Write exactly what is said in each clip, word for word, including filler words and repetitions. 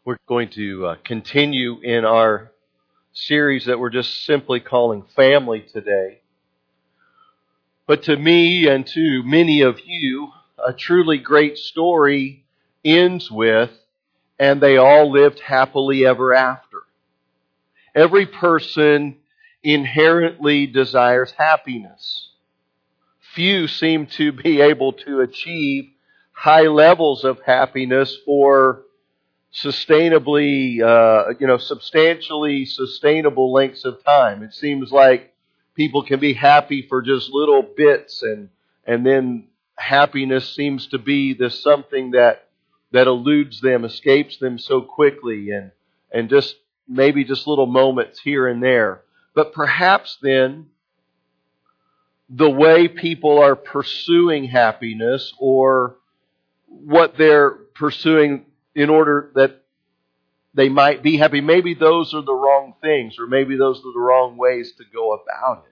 We're going to uh, continue in our series that we're just simply calling Family today. But to me and to many of you, a truly great story ends with, and they all lived happily ever after. Every person inherently desires happiness. Few seem to be able to achieve high levels of happiness for sustainably, uh, you know, substantially sustainable lengths of time. It seems like people can be happy for just little bits, and and then happiness seems to be this something that that eludes them, escapes them so quickly, and and just maybe just little moments here and there. But perhaps then, the way people are pursuing happiness, or what they're pursuing in order that they might be happy, maybe those are the wrong things, or maybe those are the wrong ways to go about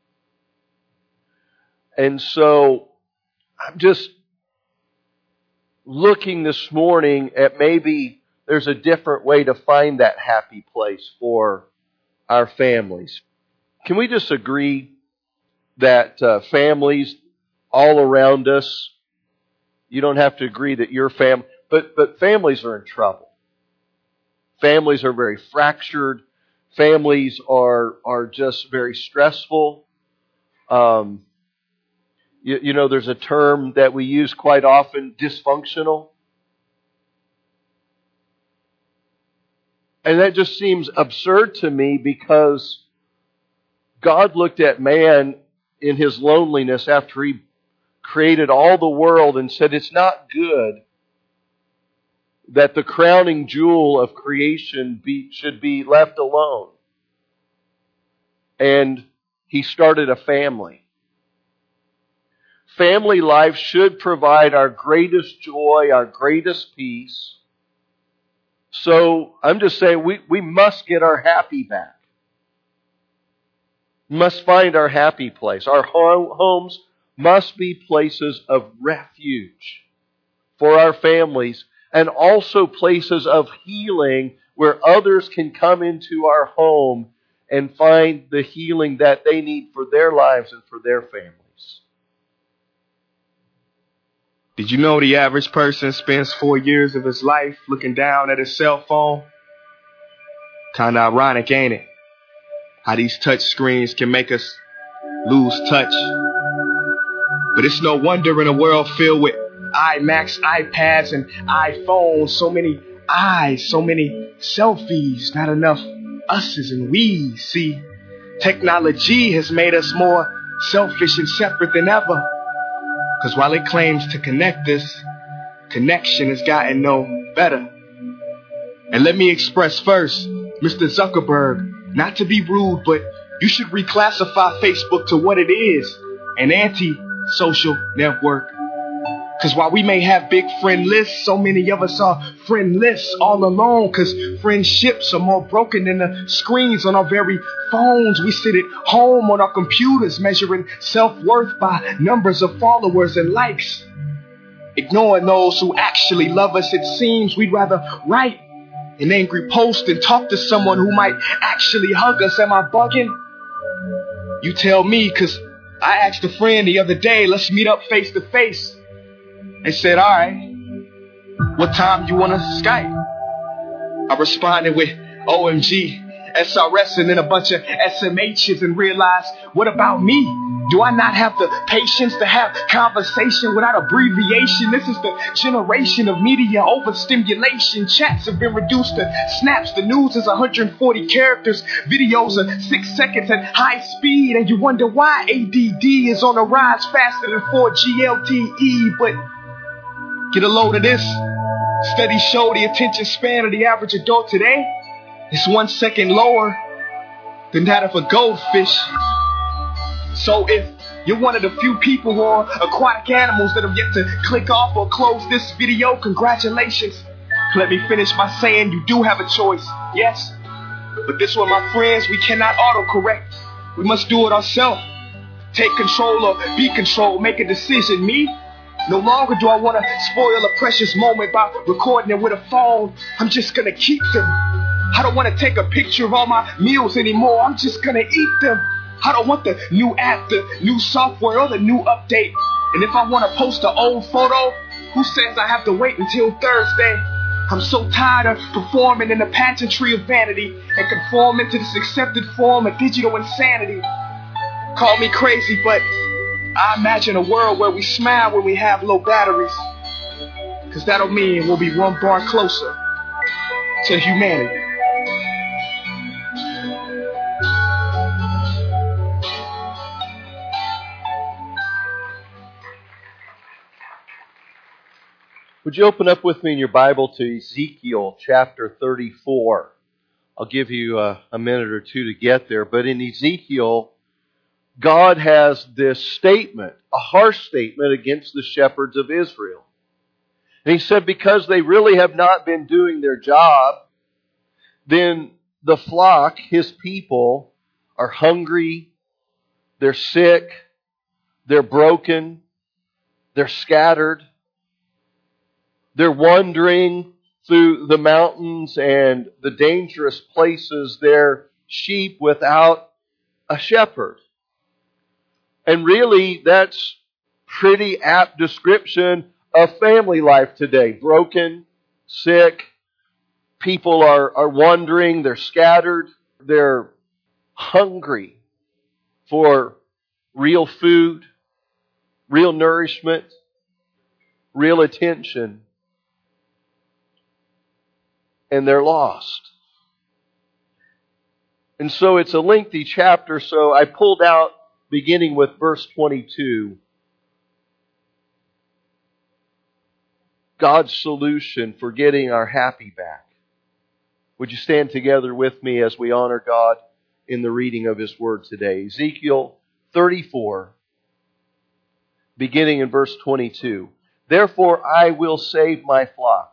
it. And so I'm just looking this morning at maybe there's a different way to find that happy place for our families. Can we just agree that uh, families all around us, you don't have to agree that your family, but but families are in trouble. Families are very fractured. Families are are just very stressful. Um, you, you know, there's a term that we use quite often, dysfunctional. And that just seems absurd to me, because God looked at man in his loneliness after he created all the world and said, it's not good that the crowning jewel of creation be, should be left alone. And he started a family. Family life should provide our greatest joy, our greatest peace. So I'm just saying we, we must get our happy back. We must find our happy place. Our homes must be places of refuge for our families, and also places of healing where others can come into our home and find the healing that they need for their lives and for their families. Did you know the average person spends four years of his life looking down at his cell phone? Kind of ironic, ain't it? How these touch screens can make us lose touch. But it's no wonder in a world filled with iMacs, iPads, and iPhones, so many eyes, so many selfies, not enough us's and we's. See, technology has made us more selfish and separate than ever. Because while it claims to connect us, connection has gotten no better. And let me express first, Mister Zuckerberg, not to be rude, but you should reclassify Facebook to what it is, an anti-social network. Because while we may have big friend lists, so many of us are friendless all alone, because friendships are more broken than the screens on our very phones. We sit at home on our computers measuring self-worth by numbers of followers and likes. Ignoring those who actually love us, it seems we'd rather write an angry post than talk to someone who might actually hug us. Am I bugging? You tell me, because I asked a friend the other day, let's meet up face to face. They said, all right, what time you want to Skype? I responded with O M G, S R S, and then a bunch of S M H's, and realized, what about me? Do I not have the patience to have conversation without abbreviation? This is the generation of media overstimulation. Chats have been reduced to snaps. The news is one hundred forty characters. Videos are six seconds at high speed. And you wonder why A D D is on a rise faster than four G L T E. But get a load of this. Studies show the attention span of the average adult today is one second lower than that of a goldfish. So if you're one of the few people who are aquatic animals that have yet to click off or close this video, congratulations. Let me finish by saying you do have a choice, yes. But this one, my friends, we cannot autocorrect. We must do it ourselves. Take control or be controlled. Make a decision. Me? No longer do I want to spoil a precious moment by recording it with a phone. I'm just going to keep them. I don't want to take a picture of all my meals anymore. I'm just going to eat them. I don't want the new app, the new software, or the new update. And if I want to post an old photo, who says I have to wait until Thursday? I'm so tired of performing in the pageantry of vanity and conforming to this accepted form of digital insanity. Call me crazy, but I imagine a world where we smile when we have low batteries. Cause that'll mean we'll be one bar closer to humanity. Would you open up with me in your Bible to Ezekiel chapter thirty-four? I'll give you a, a minute or two to get there. But in Ezekiel, God has this statement, a harsh statement against the shepherds of Israel. And He said because they really have not been doing their job, then the flock, His people, are hungry, they're sick, they're broken, they're scattered. They're wandering through the mountains and the dangerous places. They're sheep without a shepherd. And really, that's pretty apt description of family life today. Broken, sick, people are, are wandering, they're scattered, they're hungry for real food, real nourishment, real attention. And they're lost. And so it's a lengthy chapter, so I pulled out, beginning with verse twenty-two, God's solution for getting our happy back. Would you stand together with me as we honor God in the reading of His Word today? Ezekiel thirty-four, beginning in verse twenty-two. Therefore I will save my flock,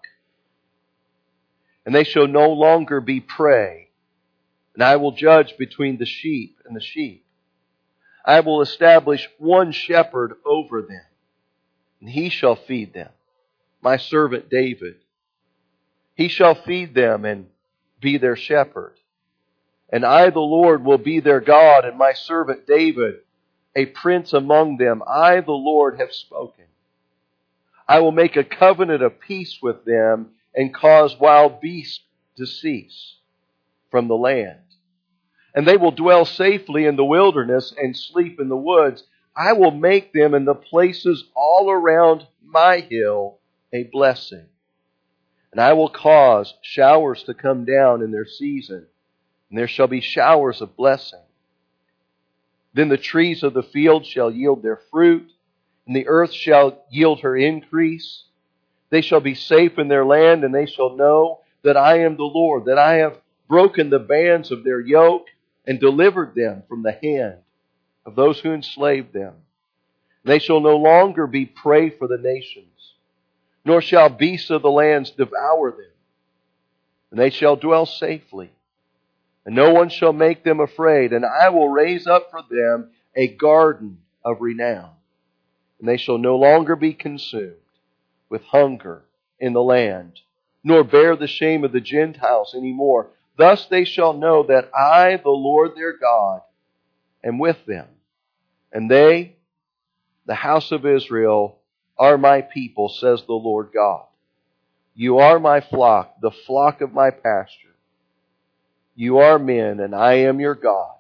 and they shall no longer be prey. And I will judge between the sheep and the sheep. I will establish one shepherd over them, and he shall feed them, my servant David. He shall feed them and be their shepherd. And I, the Lord, will be their God, and my servant David, a prince among them. I, the Lord, have spoken. I will make a covenant of peace with them, and cause wild beasts to cease from the land. And they will dwell safely in the wilderness and sleep in the woods. I will make them in the places all around my hill a blessing. And I will cause showers to come down in their season, and there shall be showers of blessing. Then the trees of the field shall yield their fruit, and the earth shall yield her increase. They shall be safe in their land, and they shall know that I am the Lord, that I have broken the bands of their yoke and delivered them from the hand of those who enslaved them. They shall no longer be prey for the nations, nor shall beasts of the lands devour them. And they shall dwell safely, and no one shall make them afraid. And I will raise up for them a garden of renown, and they shall no longer be consumed with hunger in the land, nor bear the shame of the Gentiles any more. Thus they shall know that I, the Lord their God, am with them, and they, the house of Israel, are my people, says the Lord God. You are my flock, the flock of my pasture. You are men, and I am your God,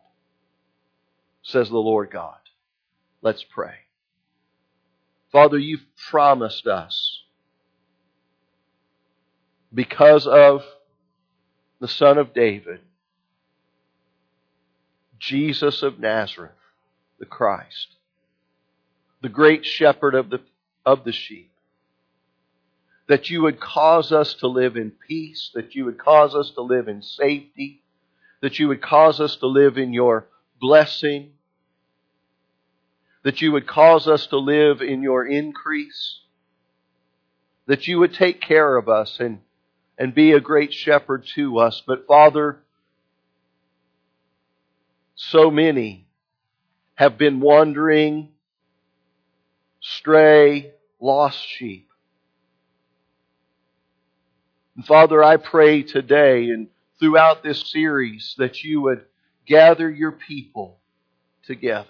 says the Lord God. Let's pray. Father, you've promised us, because of the Son of David, Jesus of Nazareth, the Christ, the great shepherd of the, of the sheep, that you would cause us to live in peace, that you would cause us to live in safety, that you would cause us to live in your blessing, that you would cause us to live in your increase, that you would take care of us and, and be a great shepherd to us. But Father, so many have been wandering, stray, lost sheep. And Father, I pray today and throughout this series that you would gather your people together.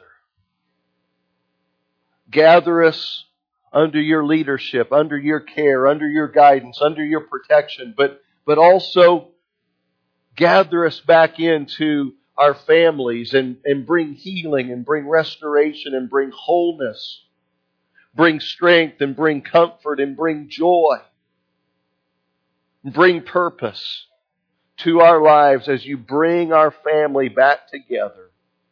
Gather us under your leadership, under your care, under your guidance, under your protection, but, but also gather us back into our families and, and bring healing and bring restoration and bring wholeness, bring strength and bring comfort and bring joy, and bring purpose to our lives as you bring our family back together.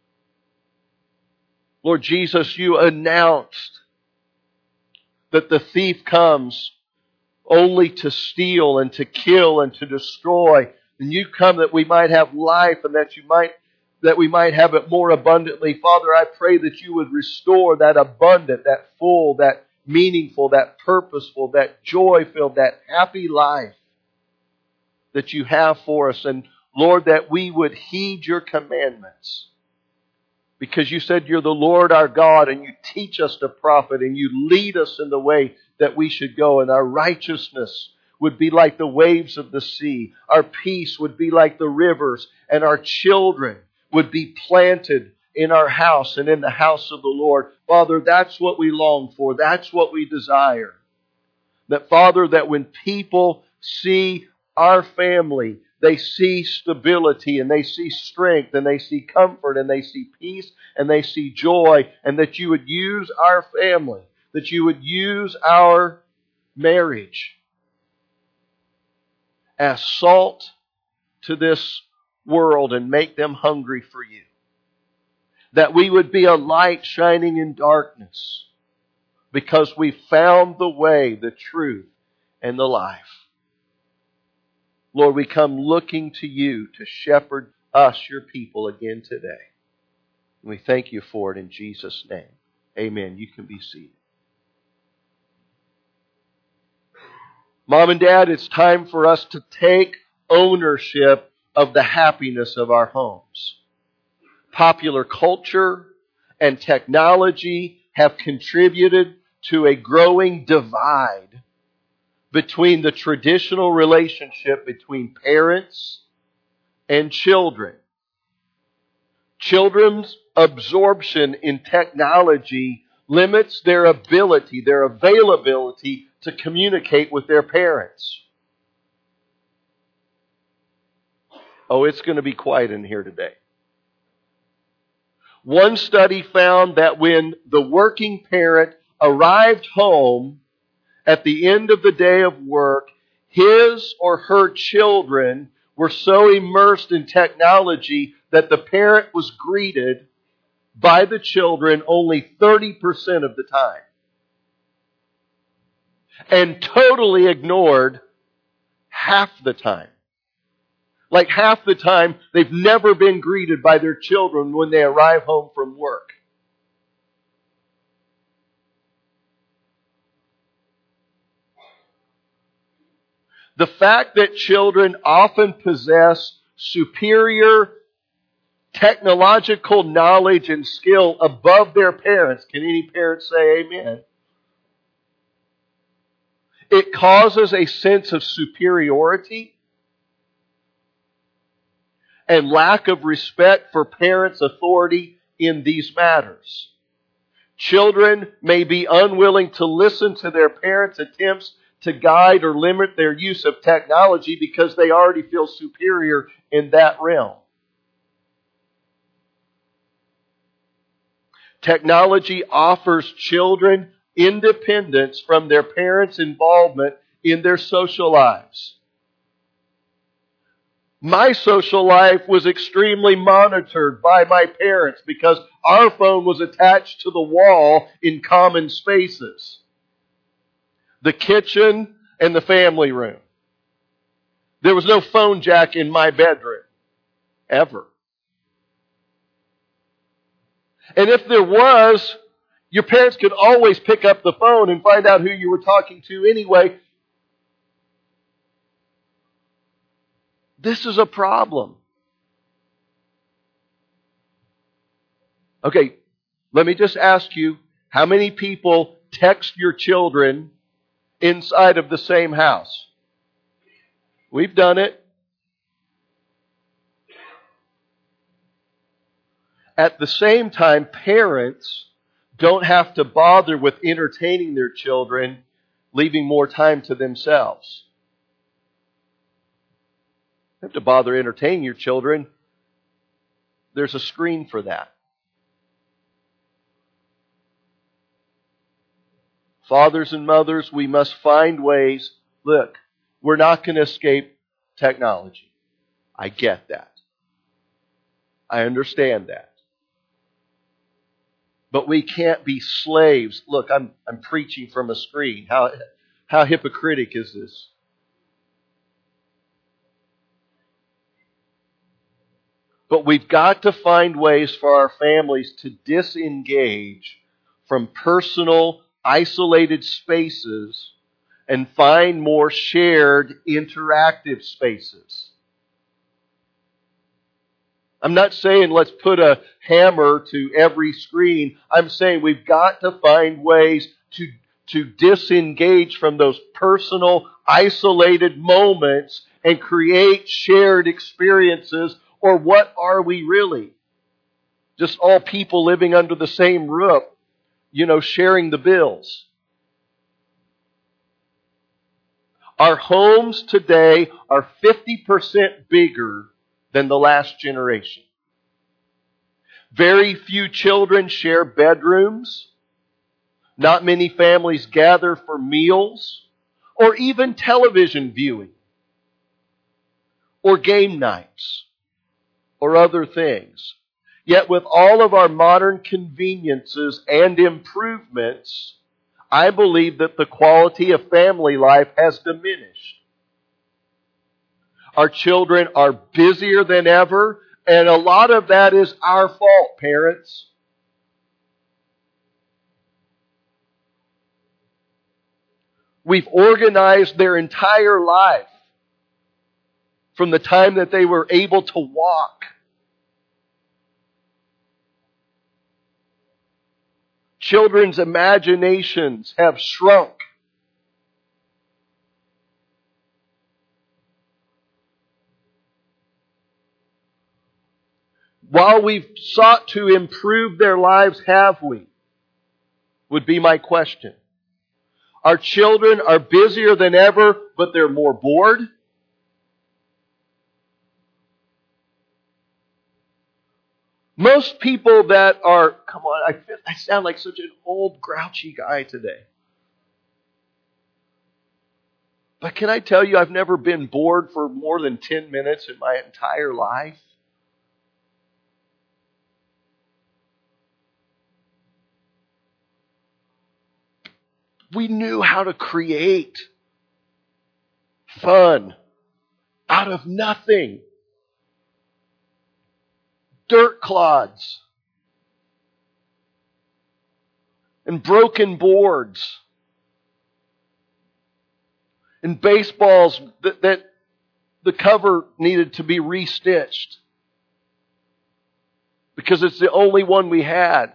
Lord Jesus, you announced that the thief comes only to steal and to kill and to destroy. And you come that we might have life and that you might that we might have it more abundantly. Father, I pray that you would restore that abundant, that full, that meaningful, that purposeful, that joy-filled, that happy life that you have for us. And Lord, that we would heed your commandments. Because you said you're the Lord our God and you teach us to profit and you lead us in the way that we should go. And our righteousness would be like the waves of the sea. Our peace would be like the rivers. And our children would be planted in our house and in the house of the Lord. Father, that's what we long for. That's what we desire. That, Father, that when people see our family, they see stability and they see strength and they see comfort and they see peace and they see joy, and that you would use our family, that you would use our marriage as salt to this world and make them hungry for you. That we would be a light shining in darkness because we found the way, the truth, and the life. Lord, we come looking to you to shepherd us, your people, again today. And we thank you for it in Jesus' name. Amen. You can be seated. Mom and Dad, it's time for us to take ownership of the happiness of our homes. Popular culture and technology have contributed to a growing divide between the traditional relationship between parents and children. Children's absorption in technology limits their ability, their availability to communicate with their parents. Oh, it's going to be quiet in here today. One study found that when the working parent arrived home at the end of the day of work, his or her children were so immersed in technology that the parent was greeted by the children only thirty percent of the time. And totally ignored half the time. Like half the time, they've never been greeted by their children when they arrive home from work. The fact that children often possess superior technological knowledge and skill above their parents. Can any parents say amen? It causes a sense of superiority and lack of respect for parents' authority in these matters. Children may be unwilling to listen to their parents' attempts to guide or limit their use of technology because they already feel superior in that realm. Technology offers children independence from their parents' involvement in their social lives. My social life was extremely monitored by my parents because our phone was attached to the wall in common spaces. The kitchen and the family room. There was no phone jack in my bedroom. Ever. And if there was, your parents could always pick up the phone and find out who you were talking to anyway. This is a problem. Okay, let me just ask you, how many people text your children inside of the same house. We've done it. At the same time, parents don't have to bother with entertaining their children, leaving more time to themselves. You have to bother entertaining your children. There's a screen for that. Fathers and mothers, we must find ways. Look, we're not going to escape technology. I get that. I understand that. But we can't be slaves. Look, I'm I'm preaching from a screen. How how hypocritical is this? But we've got to find ways for our families to disengage from personal, isolated spaces and find more shared, interactive spaces. I'm not saying let's put a hammer to every screen. I'm saying we've got to find ways to, to disengage from those personal, isolated moments and create shared experiences. Or what are we really? Just all people living under the same roof, you know, sharing the bills. Our homes today are fifty percent bigger than the last generation. Very few children share bedrooms. Not many families gather for meals or even television viewing or game nights or other things. Yet with all of our modern conveniences and improvements, I believe that the quality of family life has diminished. Our children are busier than ever, and a lot of that is our fault, parents. We've organized their entire life from the time that they were able to walk. Children's imaginations have shrunk. While we've sought to improve their lives, have we? Would be my question. Our children are busier than ever, but they're more bored. Most people that are, come on, I, feel, I sound like such an old, grouchy guy today. But can I tell you, I've never been bored for more than ten minutes in my entire life. We knew how to create fun out of nothing. Dirt clods and broken boards and baseballs that, that the cover needed to be restitched because it's the only one we had.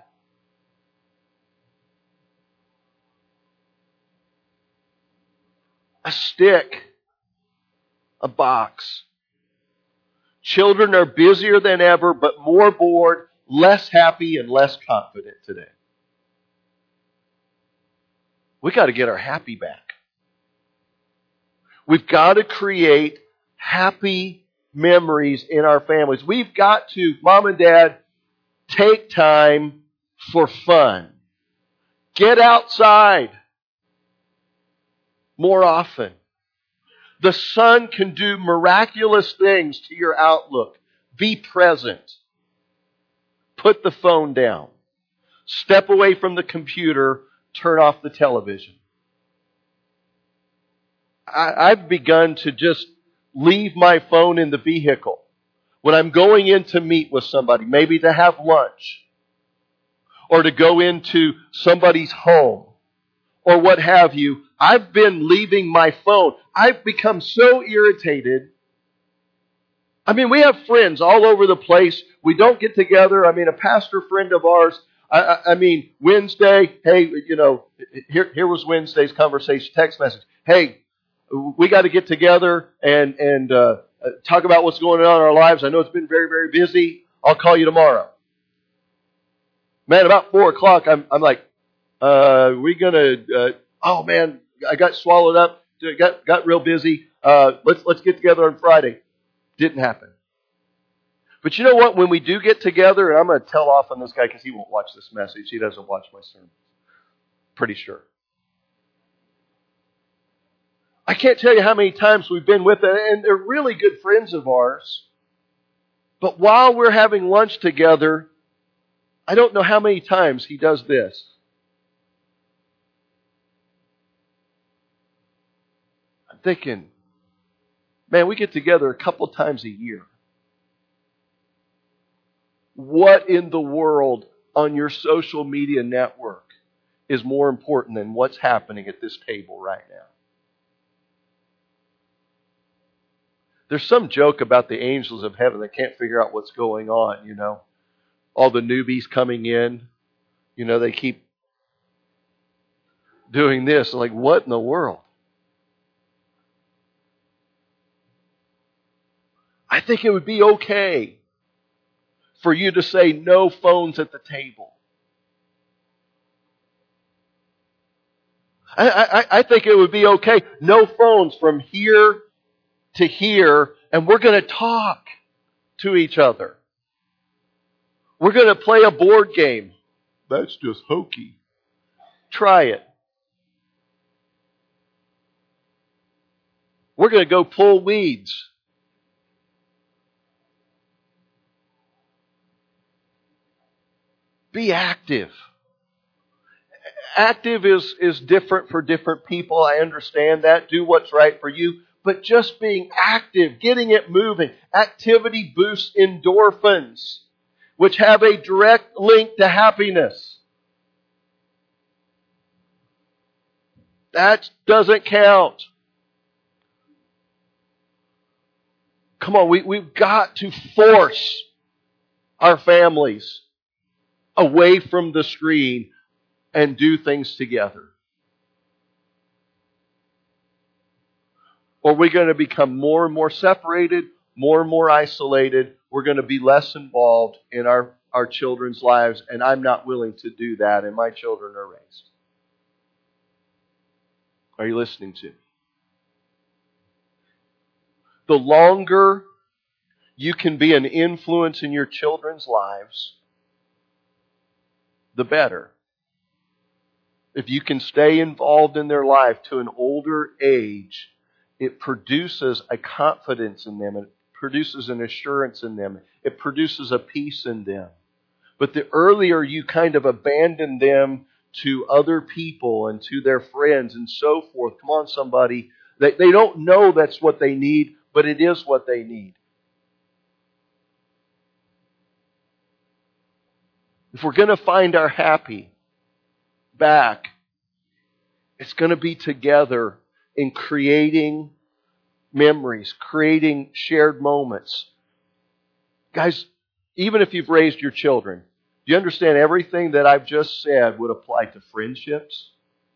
A stick, a box. Children are busier than ever, but more bored, less happy, and less confident today. We got to get our happy back. We've got to create happy memories in our families. We've got to, Mom and Dad, take time for fun. Get outside more often. The sun can do miraculous things to your outlook. Be present. Put the phone down. Step away from the computer. Turn off the television. I, I've begun to just leave my phone in the vehicle. When I'm going in to meet with somebody, maybe to have lunch, or to go into somebody's home, or what have you, I've been leaving my phone. I've become so irritated. I mean, we have friends all over the place. We don't get together. I mean, a pastor friend of ours, I, I, I mean, Wednesday, hey, you know, here, here was Wednesday's conversation, text message. Hey, we got to get together and, and, uh, talk about what's going on in our lives. I know it's been very, very busy. I'll call you tomorrow. Man, about four o'clock, I'm, I'm like, uh, we gonna, uh, oh man, I got swallowed up, got, got real busy. Uh, let's, let's get together on Friday. Didn't happen. But you know what? When we do get together, and I'm going to tell off on this guy because he won't watch this message. He doesn't watch my sermon. Pretty sure. I can't tell you how many times we've been with them, and they're really good friends of ours. But while we're having lunch together, I don't know how many times he does this. I'm thinking, man, we get together a couple times a year. What in the world on your social media network is more important than what's happening at this table right now? There's some joke about the angels of heaven that can't figure out what's going on, you know. All the newbies coming in, you know, they keep doing this. Like, what in the world? I think it would be okay for you to say no phones at the table. I, I, I think it would be okay. No phones from here to here, and we're going to talk to each other. We're going to play a board game. That's just hokey. Try it. We're going to go pull weeds. Be active. Active is, is different for different people. I understand that. Do what's right for you. But just being active, getting it moving. Activity boosts endorphins, which have a direct link to happiness. That doesn't count. Come on, we, we've got to force our families away from the screen and do things together. Or we're going to become more and more separated, more and more isolated. We're going to be less involved in our, our children's lives, and I'm not willing to do that, and my children are raised. Are you listening to me? The longer you can be an influence in your children's lives, the better. If you can stay involved in their life to an older age, it produces a confidence in them. It produces an assurance in them. It produces a peace in them. But the earlier you kind of abandon them to other people and to their friends and so forth, come on somebody, they, they don't know that's what they need, but it is what they need. If we're going to find our happy back, it's going to be together in creating memories, creating shared moments. Guys, even if you've raised your children, do you understand everything that I've just said would apply to friendships?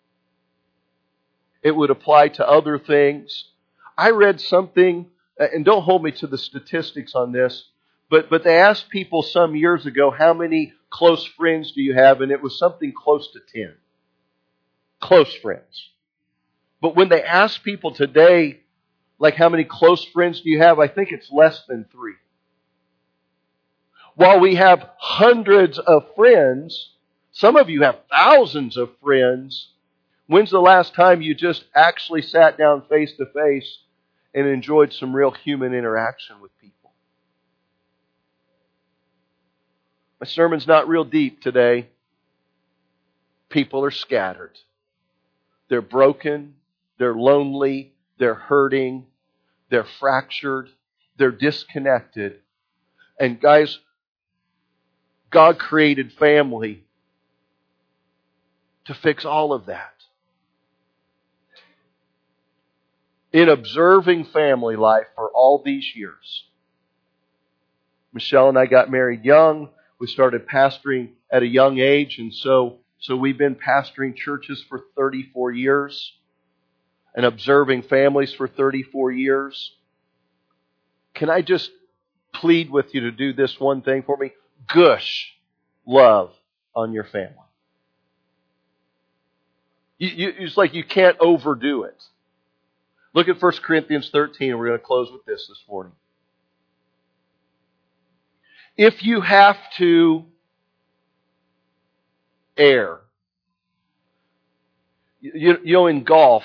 It would apply to other things. I read something, and don't hold me to the statistics on this, but, but they asked people some years ago, how many close friends do you have? And it was something close to ten. Close friends. But when they ask people today, like how many close friends do you have, I think it's less than three. While we have hundreds of friends, some of you have thousands of friends, when's the last time you just actually sat down face to face and enjoyed some real human interaction with people? My sermon's not real deep today. People are scattered. They're broken. They're lonely. They're hurting. They're fractured. They're disconnected. And guys, God created family to fix all of that. In observing family life for all these years, Michelle and I got married young. We started pastoring at a young age, and so, so we've been pastoring churches for thirty-four years and observing families for thirty-four years. Can I just plead with you to do this one thing for me? Gush love on your family. You, you, it's like you can't overdo it. Look at First Corinthians thirteen. We're going to close with this this morning. If you have to err, you, you know, in golf,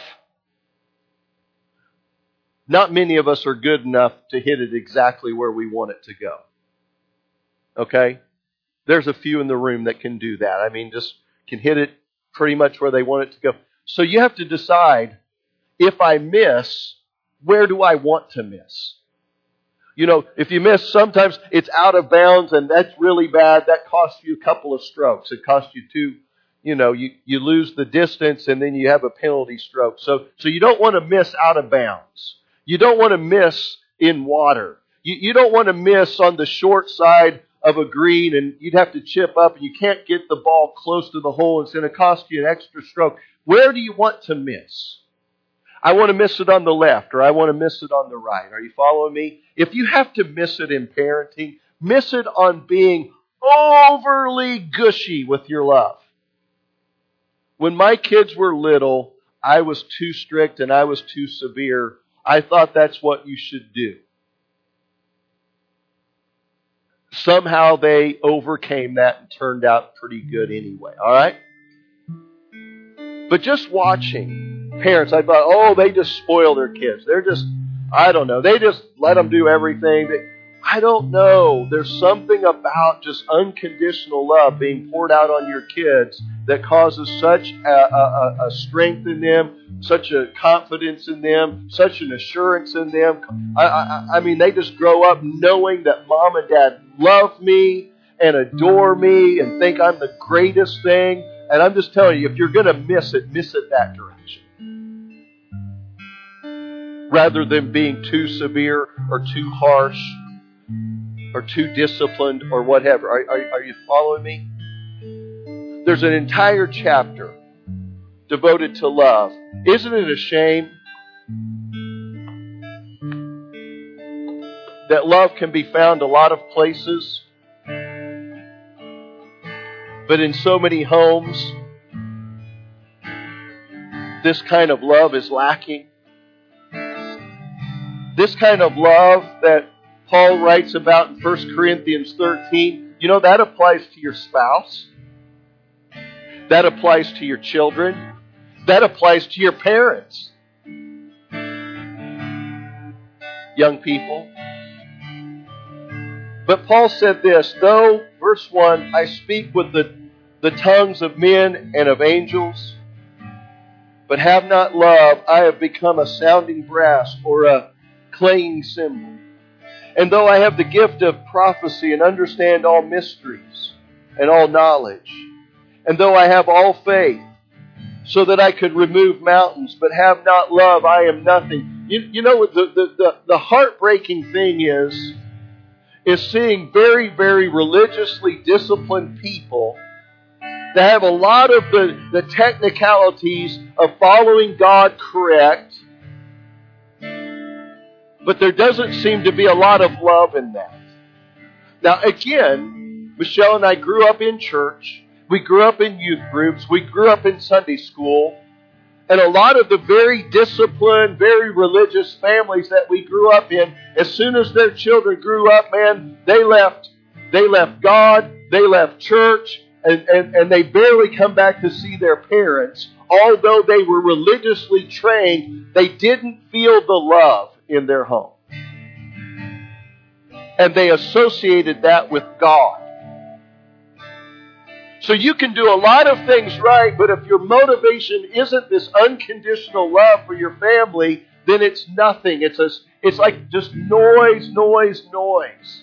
not many of us are good enough to hit it exactly where we want it to go. Okay? There's a few in the room that can do that. I mean, just can hit it pretty much where they want it to go. So you have to decide, if I miss, where do I want to miss? You know, if you miss, sometimes it's out of bounds, and that's really bad. That costs you a couple of strokes. It costs you two, you know, you, you lose the distance, and then you have a penalty stroke. So, so you don't want to miss out of bounds. You don't want to miss in water. You, you don't want to miss on the short side of a green, and you'd have to chip up, and you can't get the ball close to the hole. It's going to cost you an extra stroke. Where do you want to miss? I want to miss it on the left, or I want to miss it on the right. Are you following me? If you have to miss it in parenting, miss it on being overly gushy with your love. When my kids were little, I was too strict and I was too severe. I thought that's what you should do. Somehow they overcame that and turned out pretty good anyway. All right? But just watching parents, I thought, oh, they just spoil their kids. They're just, I don't know, they just let them do everything. They, I don't know. There's something about just unconditional love being poured out on your kids that causes such a, a, a strength in them, such a confidence in them, such an assurance in them. I, I, I mean, they just grow up knowing that mom and dad love me and adore me and think I'm the greatest thing. And I'm just telling you, if you're going to miss it, miss it that direction. Rather than being too severe or too harsh or too disciplined or whatever. Are, are, are you following me? There's an entire chapter devoted to love. Isn't it a shame that love can be found a lot of places, but in so many homes, this kind of love is lacking? This kind of love that Paul writes about in First Corinthians thirteen, you know, that applies to your spouse. That applies to your children. That applies to your parents. Young people. But Paul said this, though, verse one, I speak with the, the tongues of men and of angels, but have not love, I have become a sounding brass or a clanging cymbal. And though I have the gift of prophecy and understand all mysteries and all knowledge, and though I have all faith, so that I could remove mountains, but have not love, I am nothing. You, you know, the, the, the, the heartbreaking thing is, is seeing very, very religiously disciplined people that have a lot of the, the technicalities of following God correct, but there doesn't seem to be a lot of love in that. Now, again, Michelle and I grew up in church. We grew up in youth groups. We grew up in Sunday school. And a lot of the very disciplined, very religious families that we grew up in, as soon as their children grew up, man, they left. They left God. They left church. And, and, and they barely come back to see their parents. Although they were religiously trained, they didn't feel the love in their home. And they associated that with God. So you can do a lot of things right, but if your motivation isn't this unconditional love for your family, then it's nothing. It's a, it's like just noise, noise, noise.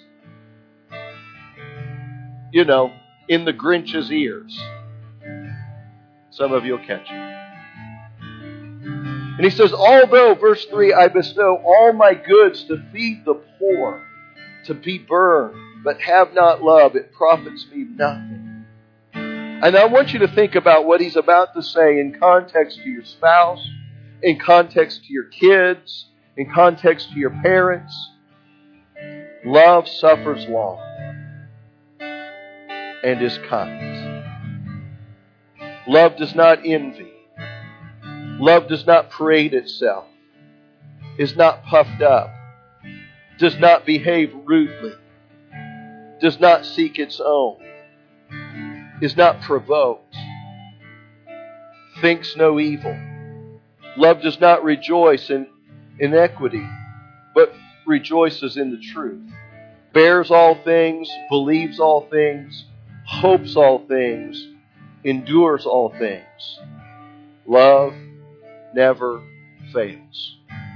You know, in the Grinch's ears. Some of you will catch it. And he says, although, verse three, I bestow all my goods to feed the poor, to be burned, but have not love, it profits me nothing. And I want you to think about what he's about to say in context to your spouse, in context to your kids, in context to your parents. Love suffers long and is kind. Love does not envy. Love does not parade itself, is not puffed up, does not behave rudely, does not seek its own, is not provoked, thinks no evil. Love does not rejoice in iniquity, but rejoices in the truth. Bears all things, believes all things, hopes all things, endures all things. Love never fails.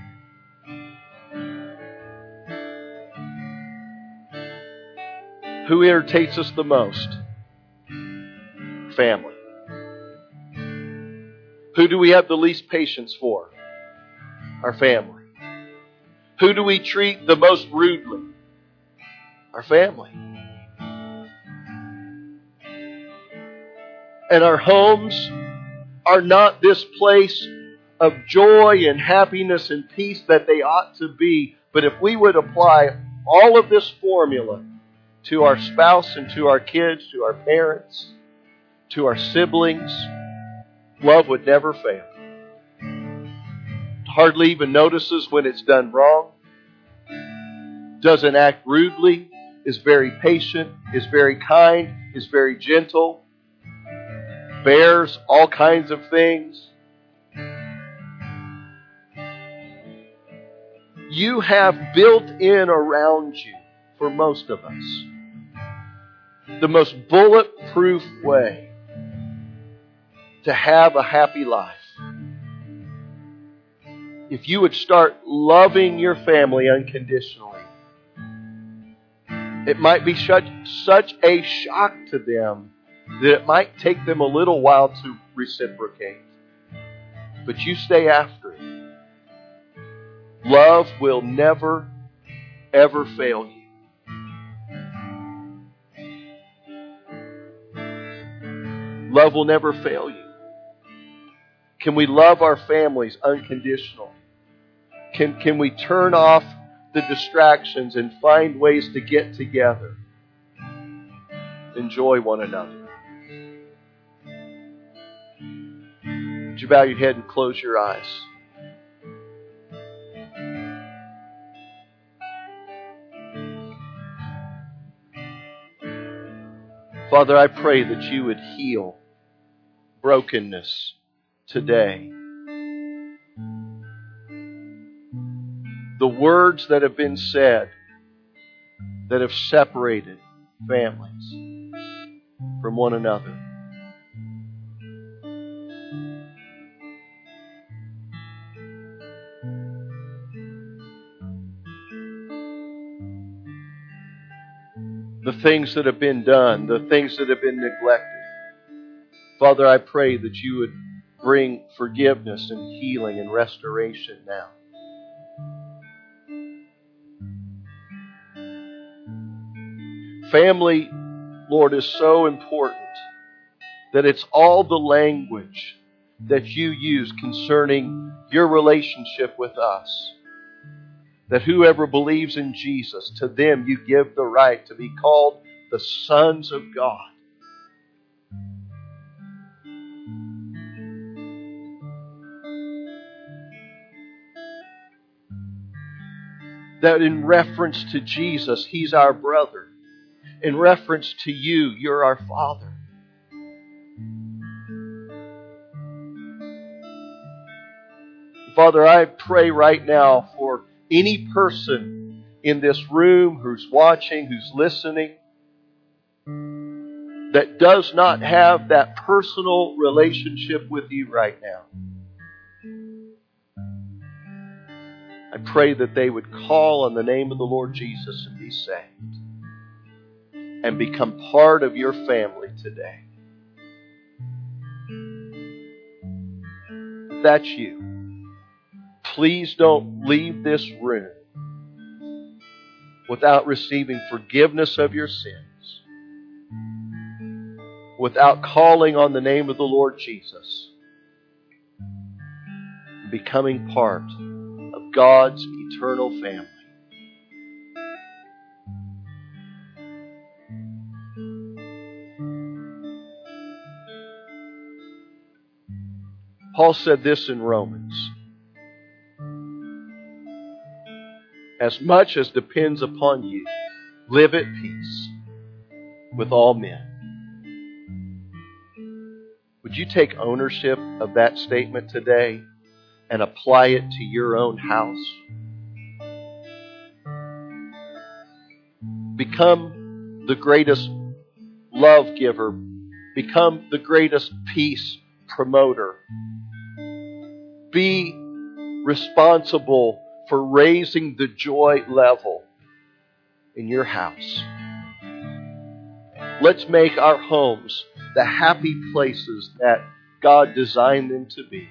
Who irritates us the most? Family. Who do we have the least patience for? Our family. Who do we treat the most rudely? Our family. And our homes are not this place of joy and happiness and peace that they ought to be. But if we would apply all of this formula to our spouse and to our kids, to our parents, to our siblings, love would never fail. Hardly even notices when it's done wrong. Doesn't act rudely. Is very patient. Is very kind. Is very gentle. Bears all kinds of things. You have built in around you, for most of us, the most bulletproof way to have a happy life. If you would start loving your family unconditionally, it might be such, such a shock to them that it might take them a little while to reciprocate. But you stay after it. Love will never, ever fail you. Love will never fail you. Can we love our families unconditionally? Can, can we turn off the distractions and find ways to get together? Enjoy one another. Would you bow your head and close your eyes? Father, I pray that you would heal brokenness today. The words that have been said that have separated families from one another. The things that have been done, the things that have been neglected. Father, I pray that you would bring forgiveness and healing and restoration now. Family, Lord, is so important that it's all the language that you use concerning your relationship with us. That whoever believes in Jesus, to them you give the right to be called the sons of God. That in reference to Jesus, He's our brother. In reference to you, you're our Father. Father, I pray right now for any person in this room who's watching, who's listening, that does not have that personal relationship with you right now. I pray that they would call on the name of the Lord Jesus and be saved and become part of your family today. If that's you, please don't leave this room without receiving forgiveness of your sins, without calling on the name of the Lord Jesus, becoming part of God's eternal family. Paul said this in Romans: as much as depends upon you, live at peace with all men. Would you take ownership of that statement today and apply it to your own house? Become the greatest love giver. Become the greatest peace promoter. Be responsible for raising the joy level in your house. Let's make our homes the happy places that God designed them to be.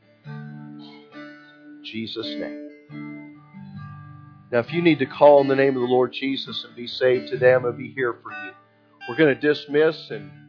In Jesus' name. Now, if you need to call on the name of the Lord Jesus and be saved today, I'm going to be here for you. We're going to dismiss and